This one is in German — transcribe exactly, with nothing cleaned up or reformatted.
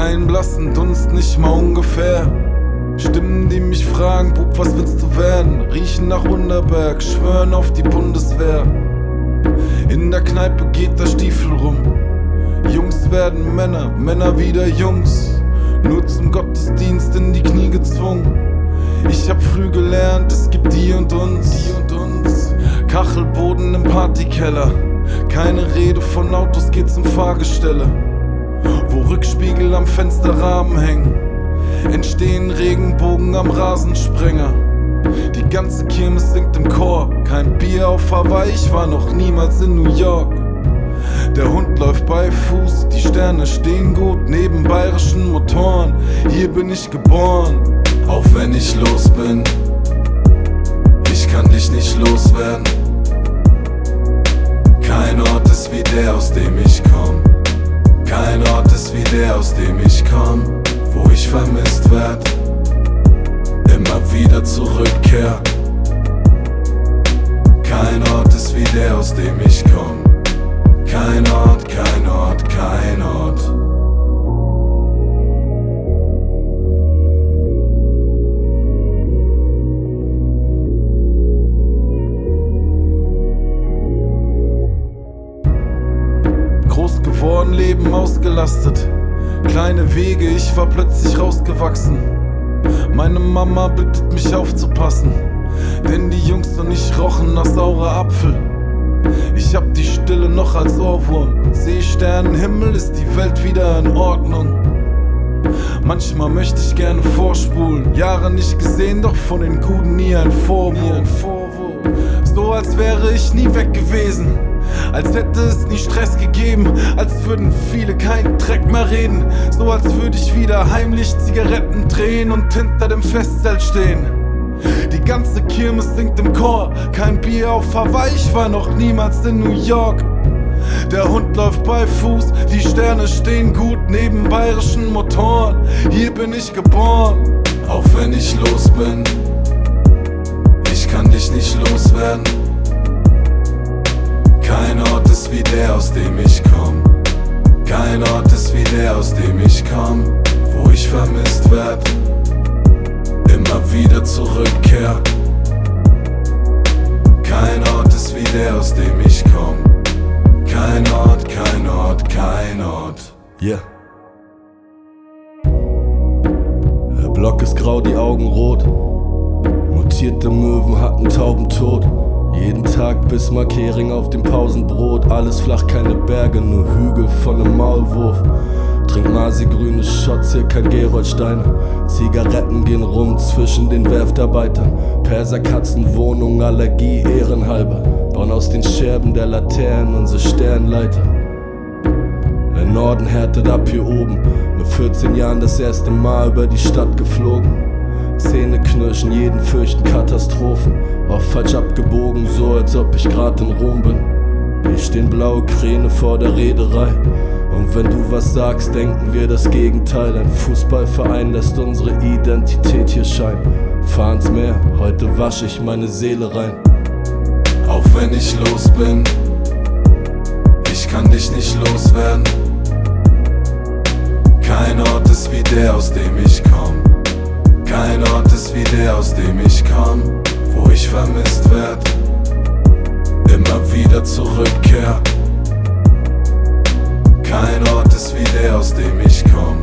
Kein blassen Dunst, nicht mal ungefähr. Stimmen, die mich fragen, Bub, was willst du werden? Riechen nach Unterberg, schwören auf die Bundeswehr. In der Kneipe geht der Stiefel rum. Jungs werden Männer, Männer wieder Jungs. Nur zum Gottesdienst in die Knie gezwungen. Ich hab früh gelernt, es gibt die und uns, die und uns. Kachelboden im Partykeller. Keine Rede von Autos, geht zum Fahrgestelle. Wo Rückspiegel am Fensterrahmen hängen, entstehen Regenbogen am Rasensprenger. Die ganze Kirmes singt im Chor. Kein Bier auf Hawaii, ich war noch niemals in New York. Der Hund läuft bei Fuß, die Sterne stehen gut neben bayerischen Motoren. Hier bin ich geboren, auch wenn ich los bin. Ich kann dich nicht loswerden. Kein Ort ist wie der, aus dem ich komm. Kein Ort ist wie der, aus dem ich komm. Wo ich vermisst werd, immer wieder zurückkehr. Kein Ort ist wie der, aus dem ich komm. Kein Ort, kein Ort, kein Ort. Groß geworden, Leben ausgelastet. Kleine Wege, ich war plötzlich rausgewachsen. Meine Mama bittet mich aufzupassen, denn die Jungs und ich rochen nach saurer Apfel. Ich hab die Stille noch als Ohrwurm und seh Sternenhimmel, ist die Welt wieder in Ordnung. Manchmal möchte ich gerne vorspulen, Jahre nicht gesehen, doch von den Guten nie ein Vorwurf. So als wäre ich nie weg gewesen, als hätte es nie Stress gegeben, als würden viele keinen Dreck mehr reden. So als würde ich wieder heimlich Zigaretten drehen und hinter dem Festzelt stehen. Die ganze Kirmes singt im Chor, kein Bier auf Hawaii, ich war noch niemals in New York. Der Hund läuft bei Fuß, die Sterne stehen gut neben bayerischen Motoren. Hier bin ich geboren, auch wenn ich los bin. Ich kann dich nicht loswerden. Kein Ort ist wie der, aus dem ich komm. Kein Ort ist wie der, aus dem ich komm. Wo ich vermisst werd, immer wieder zurückkehr. Kein Ort ist wie der, aus dem ich komm. Kein Ort, kein Ort, kein Ort. Yeah. Der Block ist grau, die Augen rot. Mutierte Möwen hatten Taubentod. Jeden Tag Bismarck-Hering auf dem Pausenbrot. Alles flach, keine Berge, nur Hügel von nem Maulwurf. Trink Masi-grüne Shots, hier kein Geroldsteine. Zigaretten gehen rum zwischen den Werftarbeitern. Perserkatzenwohnung, Allergie ehrenhalber. Bauen aus den Scherben der Laternen unsere Sternleiter. Der Norden härtet ab hier oben. Mit vierzehn Jahren das erste Mal über die Stadt geflogen. Zähne knirschen, jeden fürchten Katastrophen. Oft falsch abgebogen, so als ob ich grad in Rom bin. Hier stehen blaue Kräne vor der Reederei. Und wenn du was sagst, denken wir das Gegenteil. Ein Fußballverein lässt unsere Identität hier scheinen. Fahr ins Meer, heute wasch ich meine Seele rein. Auch wenn ich los bin, ich kann dich nicht loswerden. Kein Ort ist wie der, aus dem ich komm. Kein Ort ist wie der, aus dem ich komm. Wo ich vermisst werd, immer wieder zurückkehr. Kein Ort ist wie der, aus dem ich komm.